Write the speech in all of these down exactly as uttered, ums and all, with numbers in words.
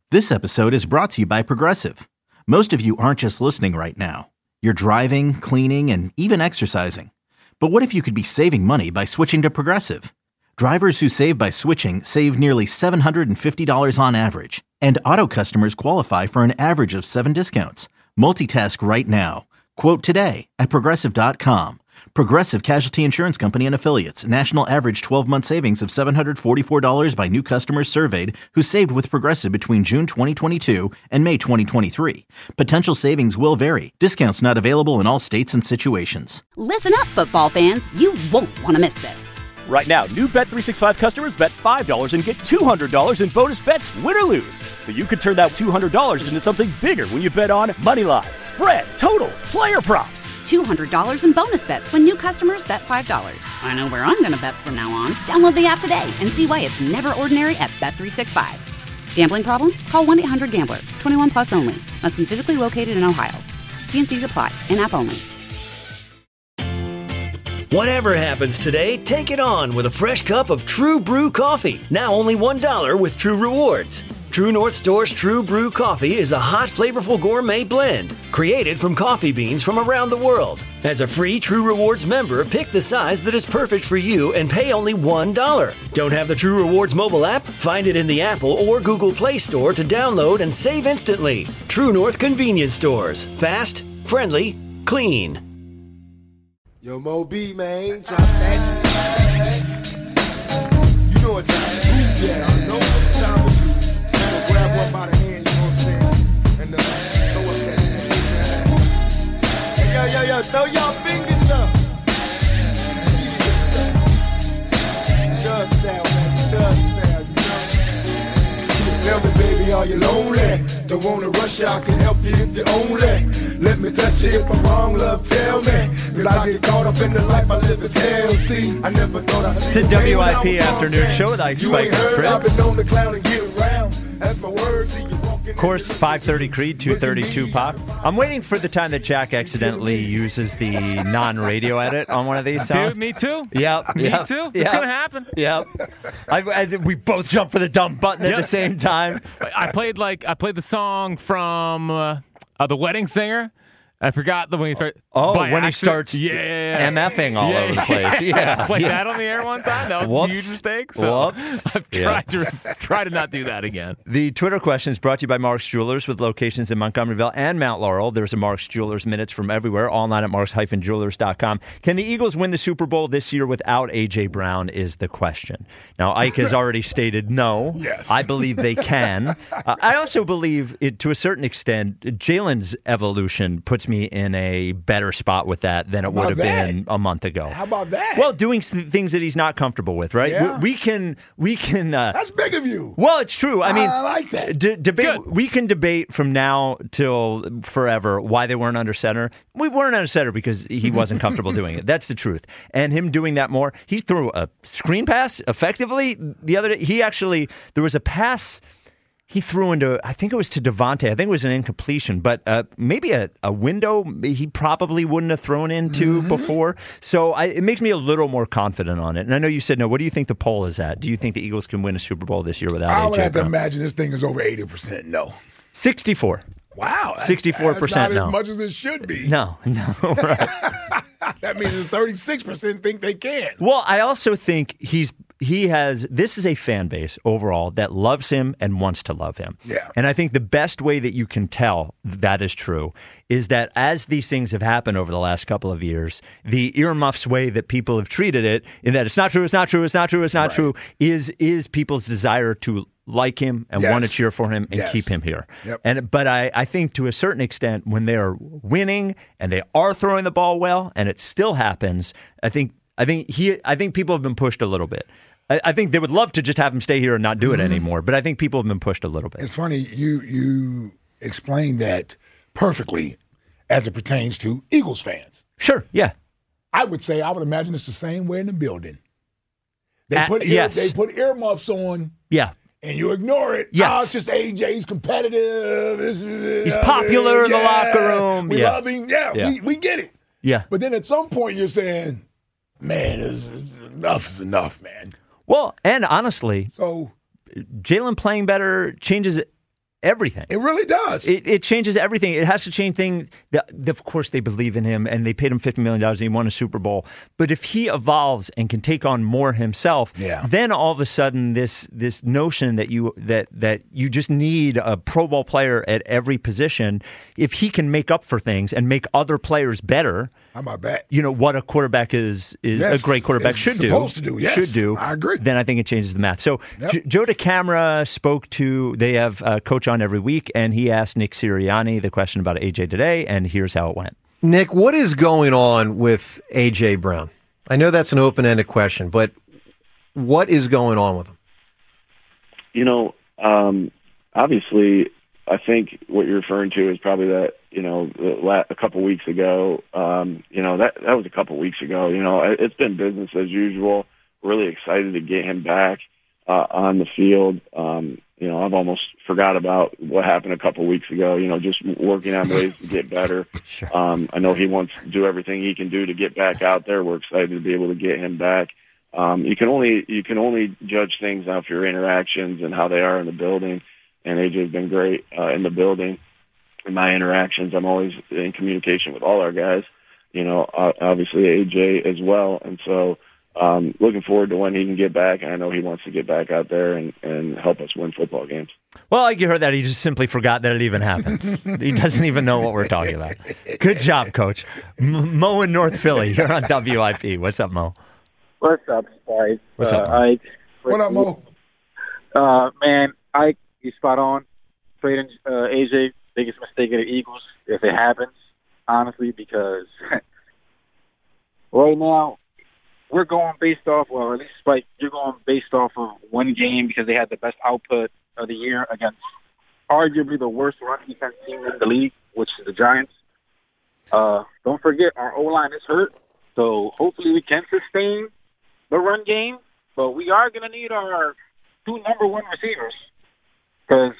This episode is brought to you by Progressive. Most of you aren't just listening right now. You're driving, cleaning, and even exercising. But what if you could be saving money by switching to Progressive? Drivers who save by switching save nearly seven hundred fifty dollars on average. And auto customers qualify for an average of seven discounts. Multitask right now. Quote today at Progressive dot com. Progressive Casualty Insurance Company and Affiliates. National average twelve-month savings of seven hundred forty-four dollars by new customers surveyed who saved with Progressive between June twenty twenty-two and May twenty twenty-three. Potential savings will vary. Discounts not available in all states and situations. Listen up, football fans. You won't want to miss this. Right now, new Bet three sixty-five customers bet five dollars and get two hundred dollars in bonus bets, win or lose. So you could turn that two hundred dollars into something bigger when you bet on money line, spread, totals, player props. two hundred dollars in bonus bets when new customers bet five dollars. I know where I'm going to bet from now on. Download the app today and see why it's never ordinary at Bet three sixty-five. Gambling problem? Call one eight hundred gambler. twenty-one plus only. Must be physically located in Ohio. T and C's apply. In-app only. Whatever happens today, take it on with a fresh cup of True Brew coffee. Now only one dollar with True Rewards. True North Store's True Brew coffee is a hot, flavorful gourmet blend created from coffee beans from around the world. As a free True Rewards member, pick the size that is perfect for you and pay only one dollar. Don't have the True Rewards mobile app? Find it in the Apple or Google Play Store to download and save instantly. True North Convenience Stores. Fast, friendly, clean. Yo, Mo B, man, drop that shit. You know what time it is. Yeah, I know what time it is. You know, grab one by the hand, you know what I'm saying? And uh, throw up that shit. Hey, yo, yo, yo, throw y'all fingers up. Doug style, man, Doug style, you know? Tell me, baby, are you lonely? Don't wanna rush, I can help you if you only. Let me touch you if I'm wrong, love, tell me. Cause I get caught up in the life I live as hell. See, I never thought I'd see. It's a W I P afternoon show with Ike Spike and Fritz. I've been known to clown and get around. That's my words. Of course, five thirty Creed, two thirty Tupac. I'm waiting for the time that Jack accidentally uses the non-radio edit on one of these songs. Dude, me too. Yep. Me yep, too. Yep, It's going to happen. Yep. I, I, we both jumped for the dumb button at Yep. the same time. I played like I played the song from uh, uh, The Wedding Singer. I forgot the when he started. Oh, by when he accident. starts yeah, yeah, yeah. MFing all yeah, over the yeah, place. Yeah. I played yeah. that on the air one time. That was Whoops. a huge mistake. So Whoops. I've tried to try to not do that again. The Twitter question is brought to you by Mark's Jewelers with locations in Montgomeryville and Mount Laurel. There's a Mark's Jewelers Minutes from everywhere, all night at marks dash jewelers dot com. Can the Eagles win the Super Bowl this year without A J. Brown is the question. Now, Ike has already stated no. Yes. I believe they can. Uh, I also believe, it, to a certain extent, Jalen's evolution puts me in a better spot with that than it would have that? been a month ago. How about that? Well, doing s- things that he's not comfortable with, right? Yeah. We, we can, we can. Uh, That's big of you. well, it's true. I mean, I like that. D- debate. Good. We can debate from now till forever why they weren't under center. We weren't under center because he wasn't comfortable doing it. That's the truth. And him doing that more, he threw a screen pass effectively the other day. He actually there was a pass. He threw into, I think it was to Devontae. I think it was an incompletion, but uh, maybe a, a window he probably wouldn't have thrown into mm-hmm. before. So I, it makes me a little more confident on it. And I know you said no. What do you think the poll is at? Do you think the Eagles can win a Super Bowl this year without I A J would have to Brown? imagine this thing is over eighty percent no. sixty-four. Wow. That's, sixty-four percent that's not no. as much as it should be. No, no, right. That means it's thirty-six percent think they can. Well, I also think he's he has this is a fan base overall that loves him and wants to love him. Yeah. And I think the best way that you can tell that is true is that as these things have happened over the last couple of years, the earmuffs way that people have treated it, in that it's not true, it's not true, it's not true, it's not Right. true, is is people's desire to like him and Yes. want to cheer for him and Yes. keep him here. Yep. And but I, I think to a certain extent when they are winning and they are throwing the ball well and it still happens, I think I think he I think people have been pushed a little bit. I, I think they would love to just have him stay here and not do it Mm-hmm. anymore, but I think people have been pushed a little bit. It's funny, you you explained that perfectly as it pertains to Eagles fans. Sure, yeah. I would say, I would imagine it's the same way in the building. They Uh, put ear, yes. they put earmuffs on, Yeah. and you ignore it. Yes. Oh, it's just A J. He's competitive. This is, He's uh, popular in the yeah, locker room. We Yeah. love him. Yeah, Yeah. We, we get it. Yeah. But then at some point you're saying, man, it's, it's enough is enough, man. Well, and honestly, So Jalen playing better changes everything. It really does. It, it changes everything. It has to change things. The, the, of course, they believe in him, and they paid him fifty million dollars and he won a Super Bowl. But if he evolves and can take on more himself, yeah. then all of a sudden this this notion that you that that you just need a Pro Bowl player at every position, if he can make up for things and make other players better, how about that? You know what a quarterback is is yes, a great quarterback should do. Supposed to do, yes. Should do. I agree. Then I think it changes the math. So yep. J- Joe DeCamara spoke to. They have a coach on every week, and he asked Nick Sirianni the question about A J today, and here's how it went. Nick, what is going on with A J Brown? I know that's an open-ended question, but what is going on with him? You know, um, obviously, I think what you're referring to is probably that, you know, a couple weeks ago, um, you know, that that was a couple weeks ago. You know, it's been business as usual. Really excited to get him back uh, on the field. Um, you know, I've almost forgot about what happened a couple weeks ago, you know, just working on ways to get better. Sure. Um, I know he wants to do everything he can do to get back out there. We're excited to be able to get him back. Um, you can only you can only judge things off your interactions and how they are in the building. And A J's been great uh, in the building. In my interactions, I'm always in communication with all our guys. You know, uh, obviously A J as well. And so, um, looking forward to when he can get back. And I know he wants to get back out there and, and help us win football games. Well, like you heard that, he just simply forgot that it even happened. He doesn't even know what we're talking about. Good job, Coach. M- Mo in North Philly. You're on W I P. What's up, Mo? What's up, guys? What's uh, up, Mo? I, what up, Mo? Uh, man, I you spot on. Trading uh, A J, biggest mistake of the Eagles, if it happens, honestly, because right now we're going based off, well, at least Spike, you're going based off of one game because they had the best output of the year against arguably the worst run defense team in the league, which is the Giants. Uh, don't forget, our O-line is hurt, so hopefully we can sustain the run game, but we are going to need our two number one receivers because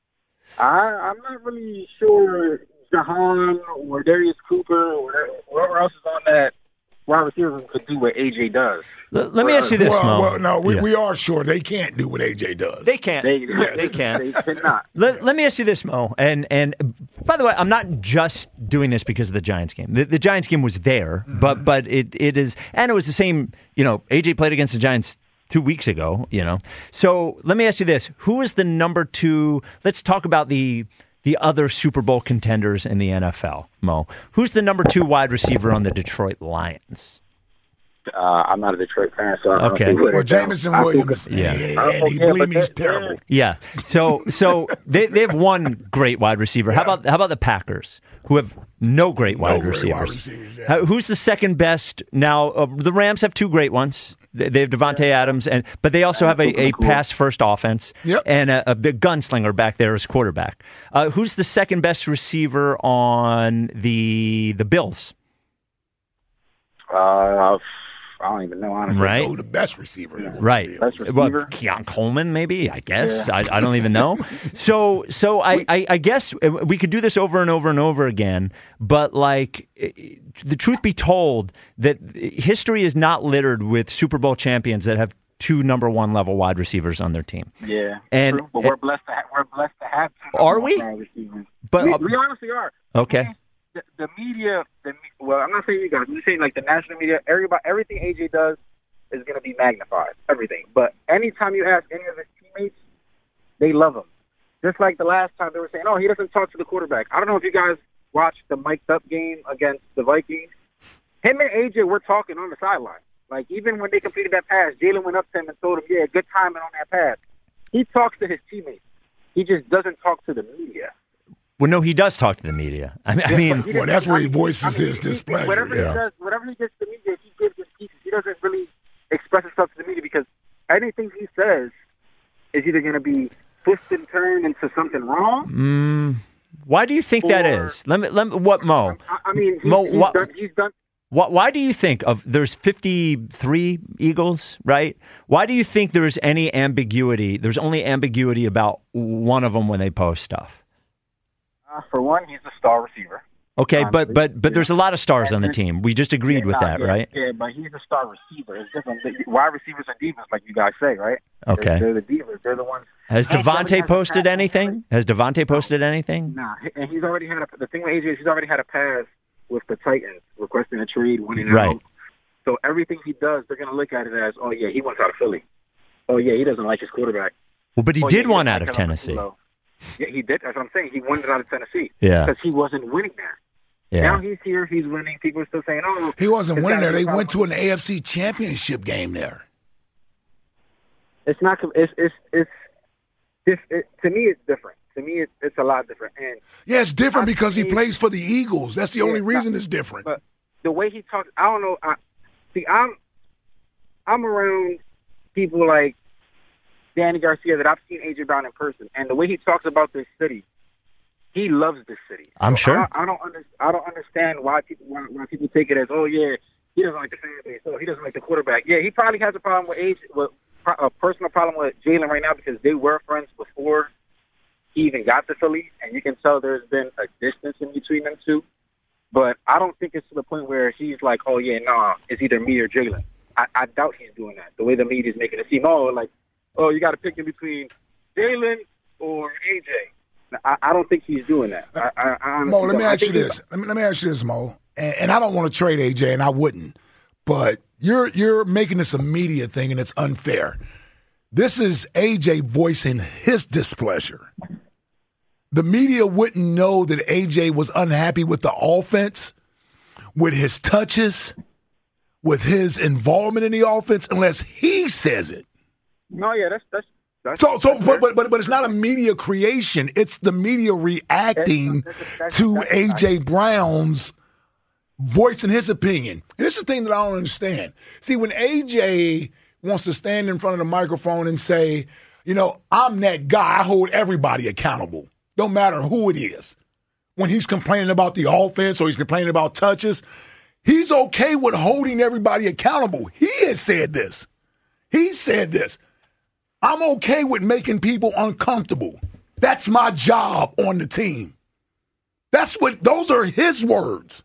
I'm not really sure Jahan or Darius Cooper or whoever else is on that wide receiver could do what A J does. Let, let me ask you this, well, Mo. Well, no, we, yeah. we are sure they can't do what A J does. They can't. They, yes. they can't. They cannot. Let, let me ask you this, Mo. And and by the way, I'm not just doing this because of the Giants game. The, the Giants game was there, mm-hmm. but but it it is, and it was the same. You know, A J played against the Giants two weeks ago. You know, so let me ask you this: who is the number two? Let's talk about the. The other Super Bowl contenders in the N F L, Mo. Who's the number two wide receiver on the Detroit Lions? Uh, I'm not a Detroit fan, so I okay. don't Well, Jameson Williams, yeah, yeah, and he believe he's terrible. Yeah, so so they they have one great wide receiver. How about how about the Packers, who have no great wide no receivers? Great wide receivers yeah. Who's the second best now? Uh, the Rams have two great ones. They have Devontae Adams, and but they also have a, a pass-first offense yep. and a, a big gunslinger back there as quarterback. Uh, who's the second best receiver on the the Bills? Uh, I don't even know, honestly. Right? Oh, the best receiver. Yeah. Right. Best receiver. Well, Keon Coleman, maybe, I guess. Yeah. I, I don't even know. So so I, I, I guess we could do this over and over and over again, but like the truth be told, that history is not littered with Super Bowl champions that have two number one level wide receivers on their team. Yeah. And true, but we're blessed to have, we're blessed to have two are we? wide receivers. But we, we honestly are. Okay. The, the media, the, well, I'm not saying you guys. I'm just saying like the national media. Everybody, everything A J does is going to be magnified. Everything. But anytime you ask any of his teammates, they love him. Just like the last time they were saying, "Oh, he doesn't talk to the quarterback." I don't know if you guys watched the mic'd up game against the Vikings. Him and A J were talking on the sideline. Like even when they completed that pass, Jalen went up to him and told him, "Yeah, good timing on that pass." He talks to his teammates. He just doesn't talk to the media. Well, no, he does talk to the media. I mean, I mean well, that's where he voices I mean, his he, displeasure. Whatever yeah. he does, whatever he gets to the media, he gives his pieces. He doesn't really express himself to the media because anything he says is either going to be twisted and turned into something wrong. Mm, why do you think or, that is? Let me. Let me. What, Mo? I, I mean, he's, Mo, he's, what, done, he's done. Why, why do you think of there's fifty-three Eagles, right? Why do you think there's any ambiguity? There's only ambiguity about one of them when they post stuff. Uh, for one, he's the star receiver. Okay, honestly. but but but there's a lot of stars on the team. We just agreed Yeah, with nah, that, yeah, right? Yeah, but he's a star receiver. It's different. The wide receivers are divas, like you guys say, right? Okay. They're, they're the divas. They're the ones. Has Hank already Devontae has a posted pass. anything? Has Devontae posted anything? Nah, and he's already had a, the thing with A J is he's already had a pass with the Titans requesting a trade, winning Right. out. So everything he does, they're going to look at it as, oh yeah, he wants out of Philly. Oh yeah, he doesn't like his quarterback. Well, but he oh, did yeah, one he out doesn't of like Tennessee. Buffalo. Yeah, he did. That's what I'm saying. He wanted out of Tennessee. Yeah. Because he wasn't winning there. Yeah. Now he's here. He's winning. People are still saying, oh. He wasn't it's winning gotta there. be They a went to problem. an A F C championship game there. It's not. It's it's it's. it's it, to me, it's different. To me, it's it's a lot different. And Yeah, it's different I because he think- plays for the Eagles. That's the Yeah, only reason nah, it's different. But the way he talks, I don't know. I, see, I'm I'm around people like Danny Garcia that I've seen A J Brown in person, and the way he talks about this city, he loves this city. I'm So sure. I, I don't under, I don't understand why people why, why people take it as, oh yeah, he doesn't like the fan base, oh he doesn't like the quarterback. Yeah, he probably has a problem with A J, with a personal problem with Jalen right now because they were friends before he even got to Philly, and you can tell there's been a distance in between them two. But I don't think it's to the point where he's like, oh yeah, nah, it's either me or Jalen. I, I doubt he's doing that. The way the media's making it seem, oh like, oh you got to pick in between Jalen or A J. I, I don't think he's doing that. I, I, I honestly Mo, let me don't. I ask you think he's- this. Let me, let me ask you this, Mo. And, and I don't want to trade A J, and I wouldn't. But you're you're making this a media thing, and it's unfair. This is A J voicing his displeasure. The media wouldn't know that A J was unhappy with the offense, with his touches, with his involvement in the offense, unless he says it. No, yeah, that's that's. that's So, so, that's but, but, but, but it's not a media creation. It's the media reacting That's- that's- to that's- A J Brown's voicing his opinion. And this is the thing that I don't understand. See, when A J wants to stand in front of the microphone and say, you know, I'm that guy, I hold everybody accountable, no matter who it is. When he's complaining about the offense or he's complaining about touches, he's okay with holding everybody accountable. He has said this. He said this. I'm okay with making people uncomfortable. That's my job on the team. That's what, those are his words.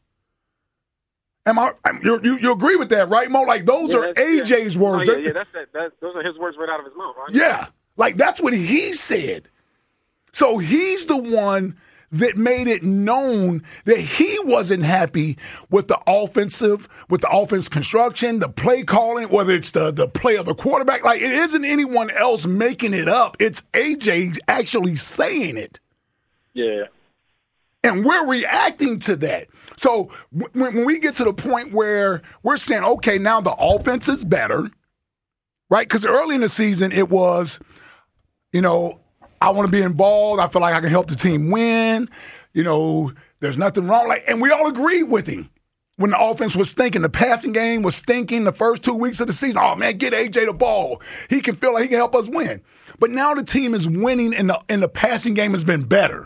Am I, you, you, you agree with that, right, Mo? Like, those Yeah, are that's- A J's yeah. words. Oh, yeah, yeah, that's that. That's, those are his words right out of his mouth, right? Yeah, like that's what he said. So he's the one that made it known that he wasn't happy with the offensive, with the offense construction, the play calling, whether it's the, the play of the quarterback. Like, it isn't anyone else making it up. It's A J actually saying it. Yeah. And we're reacting to that. So w- when we get to the point where we're saying, okay, now the offense is better, right? Because early in the season, it was, you know, I want to be involved. I feel like I can help the team win. You know, there's nothing wrong. Like, and we all agreed with him when the offense was stinking. The passing game was stinking the first two weeks of the season. Oh, man, get A J the ball. He can feel like he can help us win. But now the team is winning and the, and the passing game has been better.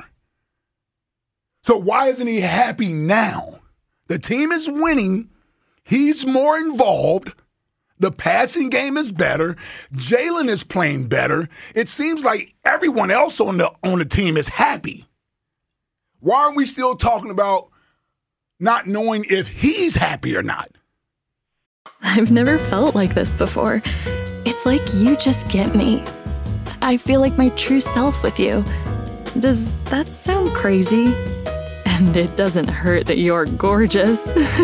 So why isn't he happy now? The team is winning. He's more involved. The passing game is better. Jalen is playing better. It seems like everyone else on the on the team is happy. Why are we still talking about not knowing if he's happy or not? I've never felt like this before. It's like you just get me. I feel like my true self with you. Does that sound crazy? And it doesn't hurt that you're gorgeous.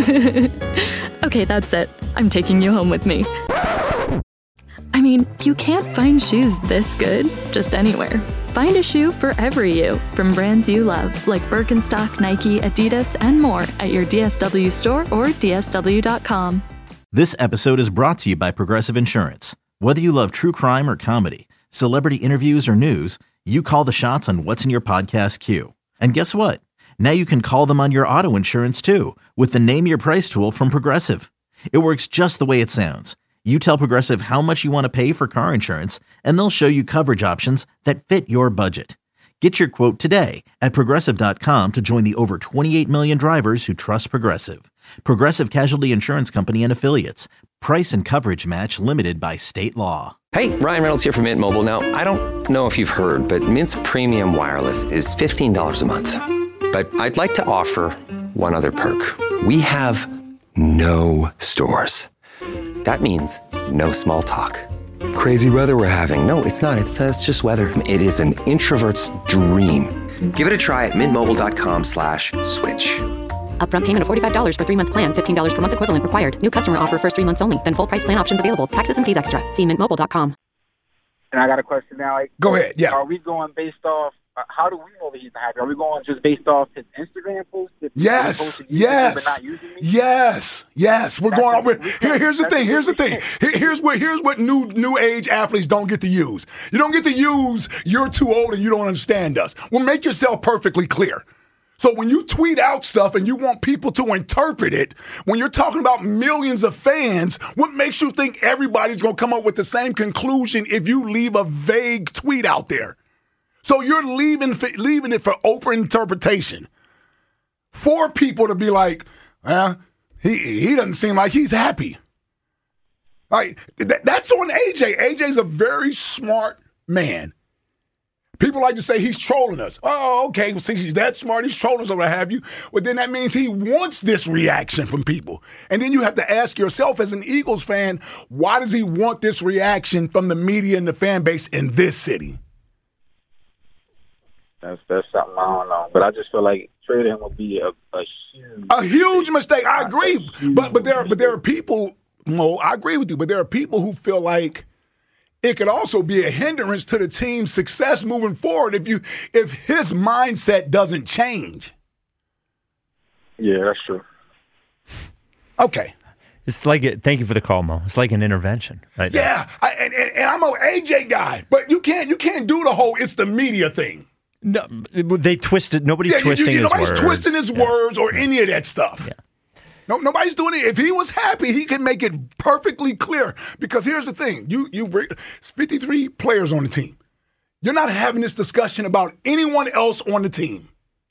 Okay, that's it. I'm taking you home with me. I mean, you can't find shoes this good just anywhere. Find a shoe for every you from brands you love, like Birkenstock, Nike, Adidas, and more at your D S W store or D S W dot com. This episode is brought to you by Progressive Insurance. Whether you love true crime or comedy, celebrity interviews or news, you call the shots on what's in your podcast queue. And guess what? Now you can call them on your auto insurance too with the Name Your Price tool from Progressive. It works just the way it sounds. You tell Progressive how much you want to pay for car insurance, and they'll show you coverage options that fit your budget. Get your quote today at Progressive dot com to join the over twenty-eight million drivers who trust Progressive. Progressive Casualty Insurance Company and Affiliates. Price and coverage match limited by state law. Hey, Ryan Reynolds here from Mint Mobile. Now, I don't know if you've heard, but Mint's premium wireless is fifteen dollars a month. But I'd like to offer one other perk. We have no stores. That means no small talk. Crazy weather we're having. No, it's not. It's, uh, it's just weather. It is an introvert's dream. Give it a try at mintmobile.com slash switch. Upfront payment of forty-five dollars for three-month plan, fifteen dollars per month equivalent required. New customer offer first three months only. Then full price plan options available. Taxes and fees extra. See mint mobile dot com. And I got a question now. Like, Go ahead, yeah. Are we going based off, uh, how do we know that he's not happy? Are we going just based off his Instagram posts? If he's Yes, supposed to use yes, it but not using me? yes, yes. We're That's going a- over. we Here, can't- here's the that's thing. a Here's the different thing. thing. Here- Here's what. Here's what new new age athletes don't get to use. You don't get to use. You're too old and you don't understand us. Well, make yourself perfectly clear. So when you tweet out stuff and you want people to interpret it, when you're talking about millions of fans, what makes you think everybody's going to come up with the same conclusion if you leave a vague tweet out there? So you're leaving leaving it for open interpretation. For people to be like, well, he he doesn't seem like he's happy. Like th- that's on A J. A J's a very smart man. People like to say he's trolling us. Oh, okay. Well, since he's that smart, he's trolling us or what have you. Well, then that means he wants this reaction from people. And then you have to ask yourself as an Eagles fan, why does he want this reaction from the media and the fan base in this city? That's that's something I don't know. But I just feel like trading him would be a, a huge A huge mistake. I agree. But but there but there are people, Mo, I agree with you, but there are people who feel like it could also be a hindrance to the team's success moving forward if you if his mindset doesn't change. Yeah, that's true. Okay. It's like a, thank you for the call, Mo. It's like an intervention, right? now. Yeah, I, and, and, and I'm an A J guy, but you can't you can't do the whole it's the media thing. No, they twisted. Nobody's Yeah, you- you- twisting you- his nobody's words. twisting his Yeah. words or any of that stuff. Yeah. No, nobody's doing it. If he was happy, he could make it perfectly clear. Because here's the thing: you you bring fifty-three players on the team. You're not having this discussion about anyone else on the team.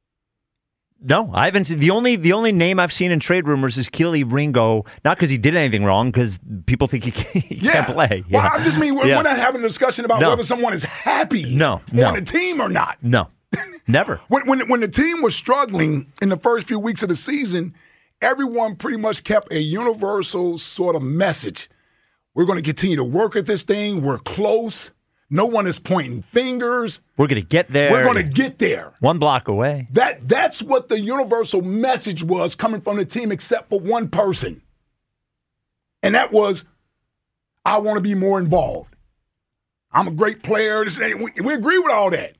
No, I haven't seen the only the only name I've seen in trade rumors is Keely Ringo. Not because he did anything wrong, because people think he, can't, he Yeah. can't play. Well, Yeah. I just mean we're, Yeah. we're not having a discussion about No. whether someone is happy No, no. on the team or not. No, never. When, when when the team was struggling in the first few weeks of the season, everyone pretty much kept a universal sort of message. We're going to continue to work at this thing. We're close. No one is pointing fingers. We're going to get there. We're going to get there. One block away. That that's what the universal message was coming from the team, except for one person, and that was, I want to be more involved. I'm a great player. This, we, we agree with all that.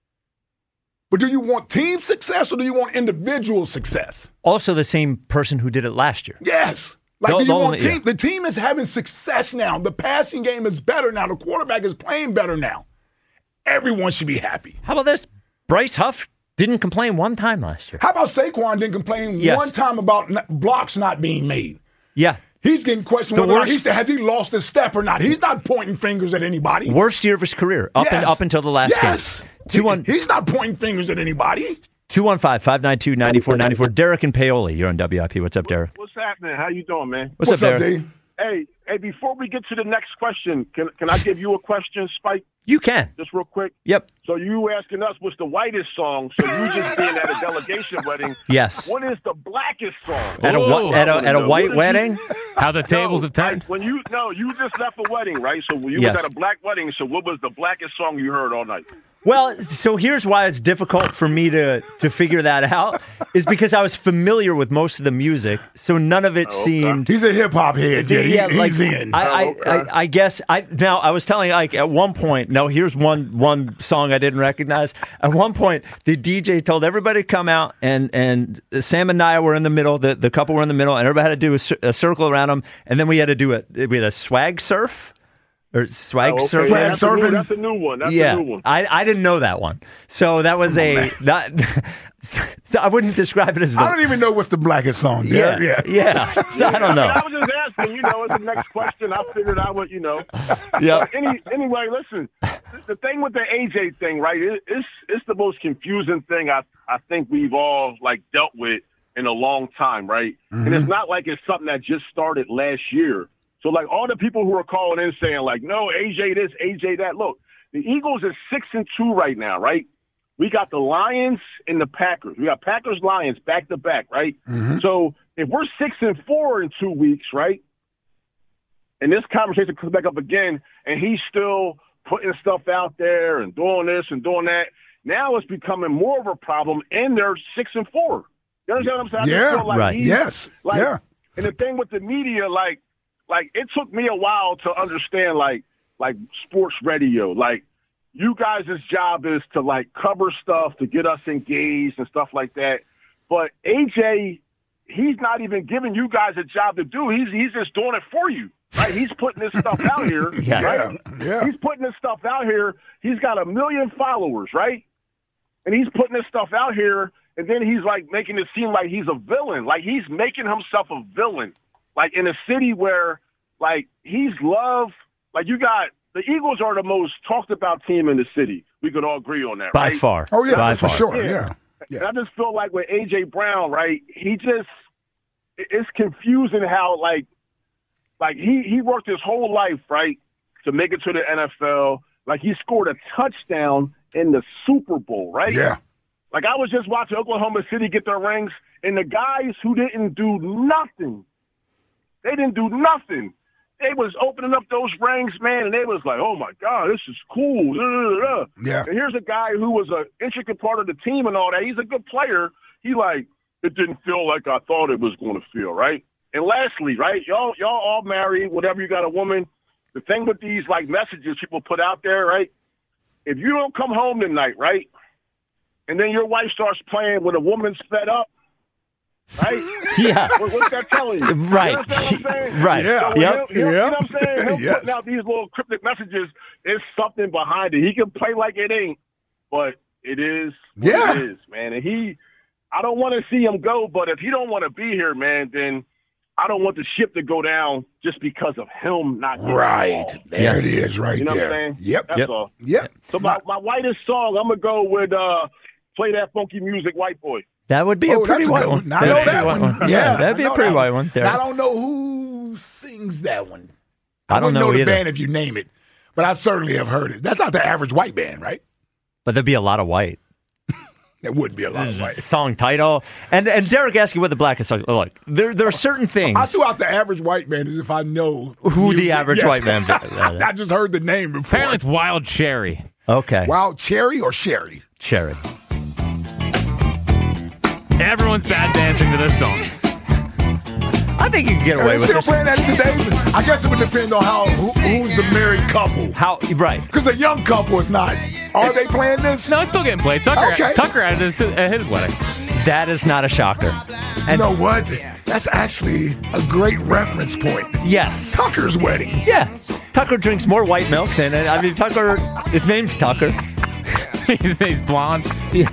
But do you want team success or do you want individual success? Also, the same person who did it last year. Yes. Like, The- do you the want only- team? yeah. The team is having success now. The passing game is better now. The quarterback is playing better now. Everyone should be happy. How about this? Bryce Huff didn't complain one time last year. How about Saquon didn't complain Yes. one time about n- blocks not being made? Yeah. He's getting questioned The whether or not worst- he said, has he lost his step or not? He's not pointing fingers at anybody. Worst year of his career up and Yes. up until the last yes. game. Two one He- he's not pointing fingers at anybody. two one five five nine two ninety four ninety four. Derek and Paoli, you're on W I P. What's up, Derek? What's happening? How you doing, man? What's, What's up, up, Derek? D? Hey, hey, before we get to the next question, can can I give you a question, Spike? You can. Just real quick. Yep. So you asking us what's the whitest song? So you just being at a delegation wedding. Yes. What is the blackest song? At a Whoa. wh- at a at a white wedding? How the tables No, have turned. like, when you no, you just left a wedding, right? So when you Yes. was at a black wedding. So what was the blackest song you heard all night? Well, so here's why it's difficult for me to to figure that out is because I was familiar with most of the music, so none of it Oh, okay. seemed. He's a hip hop head. Yeah, he- like, he's in. I, I, Oh, okay. I, I guess I now I was telling Ike at one point. No, here's one one song I didn't recognize. At one point, the D J told everybody to come out, and and Sam and Nia were in the middle. The the couple were in the middle, and everybody had to do a, cir- a circle around them, and then we had to do it. We had a swag surf. Or swag Oh, okay. surfing. Yeah, that's, a new, that's a new one. That's yeah, a new one. I, I didn't know that one. So that was a that. So I wouldn't describe it as the. I don't even know what's the blackest song. yeah, Yeah, yeah. So I don't know. I, mean, I was just asking, you know, it's the next question. I figured I would, you know. Yeah. But Any, anyway, listen, the thing with the A J thing, right, it, it's it's the most confusing thing I, I think we've all, like, dealt with in a long time, right? Mm-hmm. And it's not like it's something that just started last year. So, like, all the people who are calling in saying, like, no, A J this, A J that. Look, the Eagles is six and two right now, right? we got the Lions and the Packers. We got Packers Lions back to back, right? Mm-hmm. So if we're six and four in two weeks, right? And this conversation comes back up again, and he's still putting stuff out there and doing this and doing that. Now it's becoming more of a problem, and they're six and four. You understand what I'm saying? I Yeah, just feel like right. he's- Yes, Like, yeah. And the thing with the media, like, like it took me a while to understand, like, like sports radio. Like, you guys' job is to, like, cover stuff to get us engaged and stuff like that. But A J, he's not even giving you guys a job to do. He's he's just doing it for you. Right? He's putting this stuff out here. Yeah. Right? Yeah. He's putting this stuff out here. He's got a million followers, right? And he's putting this stuff out here, and then he's, like, making it seem like he's a villain. Like, he's making himself a villain. Like, in a city where, like, he's loved. Like, you got – the Eagles are the most talked about team in the city. We could all agree on that, By right? far. Oh, yeah, By for far. sure, yeah. yeah. And I just feel like with A J. Brown, right, he just – it's confusing how, like, like he, he worked his whole life, right, to make it to the N F L. Like, he scored a touchdown in the Super Bowl, right? Yeah. Like, I was just watching Oklahoma City get their rings, and the guys who didn't do nothing, they didn't do nothing. They was opening up those rings, man, and they was like, oh, my God, this is cool. Yeah. And here's a guy who was an intricate part of the team and all that. He's a good player. He like, it didn't feel like I thought it was going to feel, right? And lastly, right, y'all y'all all married, whatever, you got a woman. The thing with these, like, messages people put out there, right, if you don't come home tonight, right, and then your wife starts playing when a woman's fed up, right? Yeah. What, what's that telling you? Right. You understand what I'm saying? Right. So Yeah. when Yep. him- him- You know Yep. what I'm saying? Him Yes. putting out these little cryptic messages, there's something behind it. He can play like it ain't, but it is what Yeah. it is, man. And he, I don't want to see him go, but if he don't want to be here, man, then I don't want the ship to go down just because of him not getting Right. involved. There Yes. it is right You know there. what I'm saying? Yep. That's Yep. all. Yep. So my, my whitest song, I'm going to go with uh, Play That Funky Music, White Boy. That would be Oh, a pretty that's a white good one. one. I That'd know be a that white one. one. Yeah, that'd be I a know pretty that white one. one. There. I don't know who sings that one. I don't wouldn't know the either. band if you name it, but I certainly have heard it. That's not the average white band, right? But there'd be a lot of white. There would be a lot of white. Song title. And and Derek asked you what the blackest song. Look, there, there are certain things. I threw out the average white band as if I know Who the music. average Yes. white band is. I just heard the name before. Apparently it's Wild Cherry. Okay. Wild Cherry or Sherry? Cherry. Everyone's bad dancing to this song. I think you can get Are away they with still this. playing that in today's? I guess it would depend on how who, who's the married couple. How right? Because a young couple is not. Are they playing this? No, it's still getting played. Tucker, Okay. Tucker at his, at his wedding. That is not a shocker. You And know what? That's actually a great reference point. yes. Tucker's wedding. Yeah. Tucker drinks more white milk than I mean Tucker his name's Tucker. He's blonde. Yeah.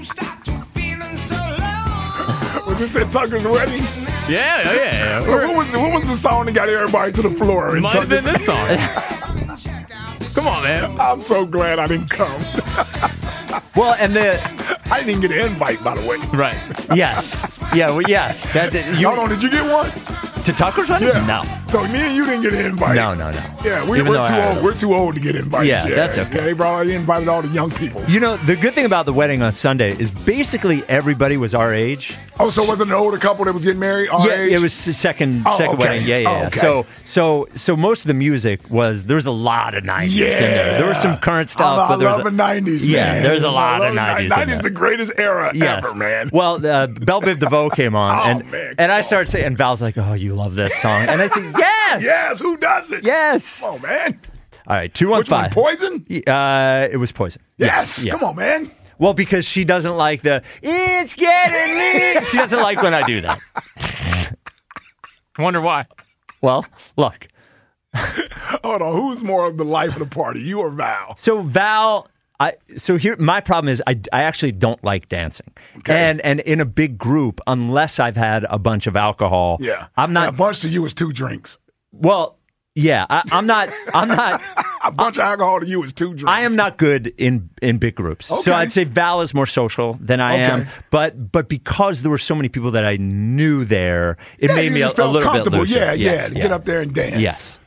Was this at Tucker's wedding? Yeah, yeah, yeah. So what was what was the song that got everybody to the floor? It in might have been Tucker's- this song. Come on, man. I'm so glad I didn't come. Well, and the I didn't even get an invite, by the way. Right. yes. Yeah, well, yes. That, that you, Hold on, did you get one? to Tucker's wedding? Yeah. No. So me and you didn't get an invite. No, no, no. Yeah, we, Even we're though too I- old. We're too old to get invited. Yeah, that's okay. Yeah, they brought they invited all the young people. You know, the good thing about the wedding on Sunday is basically everybody was our age. Oh, so was it an older couple that was getting married? Our yeah, age? it was the second Oh, second okay. wedding. Yeah, yeah. Oh, yeah. okay. So so so most of the music was there's a lot of nineties in there. There was some current stuff, I, but I there's love a, the nineties. Yeah, man. there's a lot I of love nineties. nineties is the greatest era Yes. ever, man. Well, uh, Belle Biv DeVoe came on, Oh, and man, and I started saying, and Val's like, "Oh, you love this song," and I said, "Yes, Yes, who doesn't? yes." Come on, man. All right, two one Which one, five. Poison? Uh, it was Poison. Yes. Yeah. Come on, man. Well, because she doesn't like the "It's getting me." She doesn't like when I do that. Wonder why. Well, look. Hold on. Who's more of the life of the party, you or Val? So Val, I so here my problem is I, I actually don't like dancing, Okay. and and in a big group unless I've had a bunch of alcohol. Yeah. I'm A not. bunch to you is two drinks. Well, yeah, I, I'm not. I'm not. A bunch of alcohol to you is two drinks. I am not good in in big groups. Okay. So I'd say Val is more social than I am. Okay. But but because there were so many people that I knew there, it Yeah, made you me a, just a felt little bit comfortable. looser. Yeah, yeah, Yes, to get up there and dance. Yes.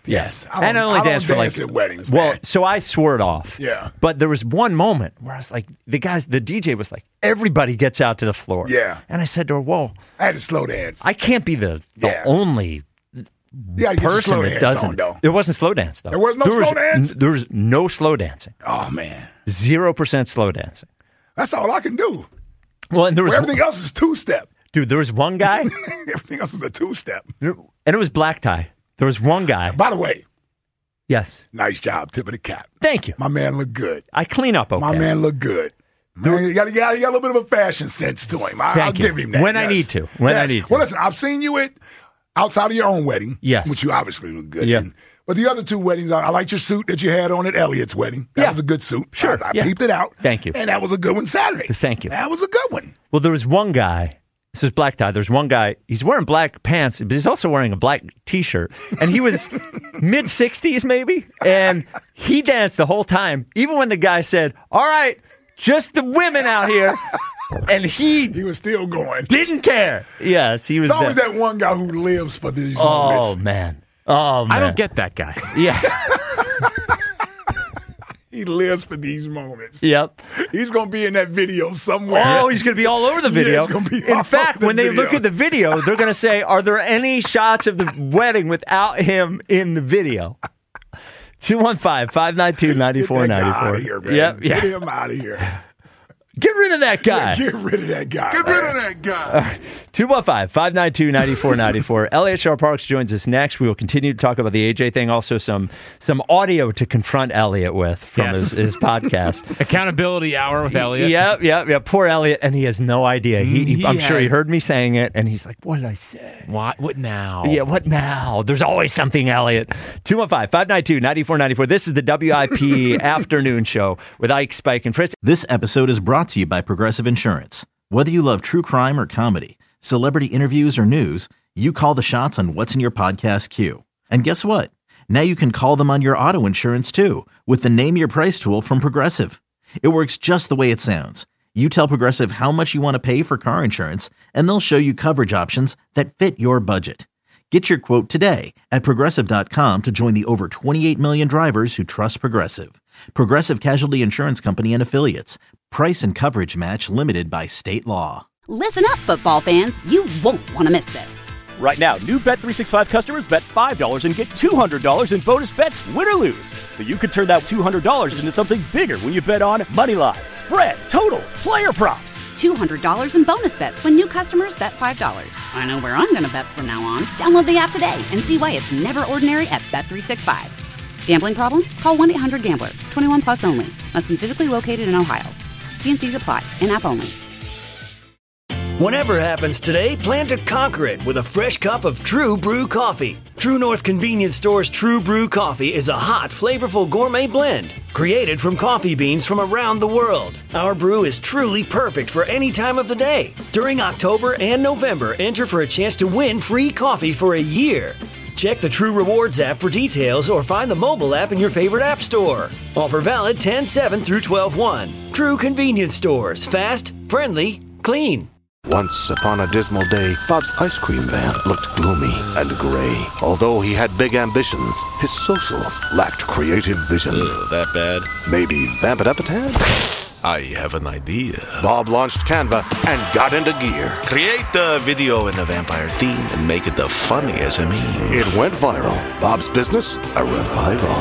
Yes. I and I don't- only I don't danced for dance like at weddings, Well, man. so I swore it off. Yeah. But there was one moment where I was like, the guys, the D J was like, everybody gets out to the floor. Yeah. And I said to her, "Whoa, I had to slow dance. I can't be the, the Yeah. only Yeah, you get your person slow that dance doesn't." on, though. There wasn't slow dance though. There was no was, slow dance? n- there was no slow dancing. Oh, man. Zero percent slow dancing. That's all I can do. Well, and there was Where everything else is two-step. dude. There was one guy, Everything else is a two-step. and it was black tie. There was one guy. By the way, Yes. nice job, tip of the cap. Thank you. My man looked good. I clean up okay. My man looked good. Man, you got, you, got, you got a little bit of a fashion sense to him. I, Thank I'll you. give him that. When I yes. need to. When I Yes. need to. Well, listen, I've seen you at outside of your own wedding. Yes. Which you obviously look good Yeah. in. But the other two weddings, I, I liked your suit that you had on at Elliot's wedding. That Yeah. was a good suit. Sure. I, I Yeah. peeped it out. Thank you. And that was a good one Saturday. Thank you. That was a good one. Well, there was one guy. This is black tie. There's one guy. He's wearing black pants, but he's also wearing a black T-shirt. And he was mid sixties, maybe. And he danced the whole time, even when the guy said, "All right, just the women out here." And he He was still going. didn't care. Yes, he was. There's always there. that one guy who lives for these Oh moments. man. Oh man. I don't get that guy. Yeah. He lives for these moments. Yep. He's going to be in that video somewhere. Oh, he's going to be all over the Yeah, video. he's gonna be all In fact, over the when they video. look at the video, they're going to say, "Are there any shots of the wedding without him in the video?" two one five, five nine two, nine four nine Get that guy four. out of here, man. Yep, yeah. Get him out of here. Get rid of that guy. Get rid of that guy. Get rid of that guy. two one five, five nine two, nine four nine four. Elliot Shore Parks joins us next. We will continue to talk about the A J thing. Also, some some audio to confront Elliot with from Yes. his, his podcast. Accountability hour with Elliot. Yep, yep, yep. Poor Elliot, and he has no idea. He, he- He I'm sure he has- heard me saying it, and he's like, "What did I say?" What? What now? Yeah, what now? There's always something, Elliot. two one five, five nine two, nine four nine four. This is the W I P Afternoon Show with Ike, Spike, and Fritz. This episode is brought to you by Progressive Insurance. Whether you love true crime or comedy, celebrity interviews or news, you call the shots on what's in your podcast queue. And guess what? Now you can call them on your auto insurance too with the Name Your Price tool from Progressive. It works just the way it sounds. You tell Progressive how much you want to pay for car insurance, and they'll show you coverage options that fit your budget. Get your quote today at Progressive dot com to join the over twenty-eight million drivers who trust Progressive. Progressive Casualty Insurance Company and Affiliates. Price and coverage match limited by state law. Listen up, football fans. You won't want to miss this. Right now, new Bet three sixty-five customers bet five dollars and get two hundred dollars in bonus bets, win or lose. So you could turn that two hundred dollars into something bigger when you bet on money line, spread, totals, player props. two hundred dollars in bonus bets when new customers bet five dollars. I know where I'm going to bet from now on. Download the app today and see why it's never ordinary at Bet three sixty-five. Gambling problem? Call one eight hundred gambler. twenty-one plus only. Must be physically located in Ohio. T N Cs apply. In-app only. Whatever happens today, plan to conquer it with a fresh cup of True Brew coffee. True North Convenience Store's True Brew coffee is a hot, flavorful gourmet blend created from coffee beans from around the world. Our brew is truly perfect for any time of the day. During October and November, enter for a chance to win free coffee for a year. Check the True Rewards app for details or find the mobile app in your favorite app store. Offer valid ten seven through twelve one. True Convenience Stores. Fast, friendly, clean. Once upon a dismal day, Bob's ice cream van looked gloomy and gray. Although he had big ambitions, his socials lacked creative vision. Ugh, that bad? Maybe vamp it up a tad? I have an idea. Bob launched Canva and got into gear. Create the video in the vampire theme and make it the funniest of me. It went viral. Bob's business, a revival.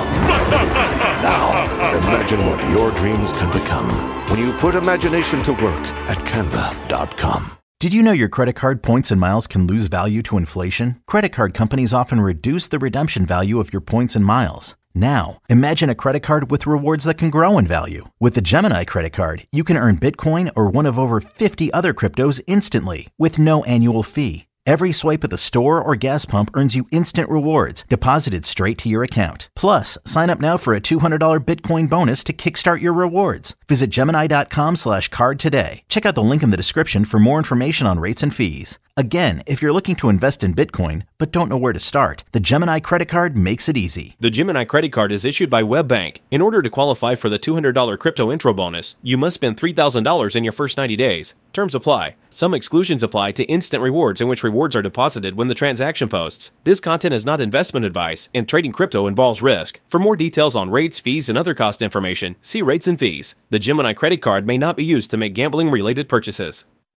Now, imagine what your dreams can become when you put imagination to work at canva dot com. Did you know your credit card points and miles can lose value to inflation? Credit card companies often reduce the redemption value of your points and miles. Now, imagine a credit card with rewards that can grow in value. With the Gemini credit card, you can earn Bitcoin or one of over fifty other cryptos instantly with no annual fee. Every swipe at the store or gas pump earns you instant rewards deposited straight to your account. Plus, sign up now for a two hundred dollars Bitcoin bonus to kickstart your rewards. Visit Gemini dot com slash card today. Check out the link in the description for more information on rates and fees. Again, if you're looking to invest in Bitcoin but don't know where to start, the Gemini credit card makes it easy. The Gemini credit card is issued by WebBank. In order to qualify for the two hundred dollars crypto intro bonus, you must spend three thousand dollars in your first ninety days. Terms apply. Some exclusions apply to instant rewards, in which rewards are deposited when the transaction posts. This content is not investment advice, and trading crypto involves risk. For more details on rates, fees, and other cost information, see rates and fees. The Gemini credit card may not be used to make gambling-related purchases.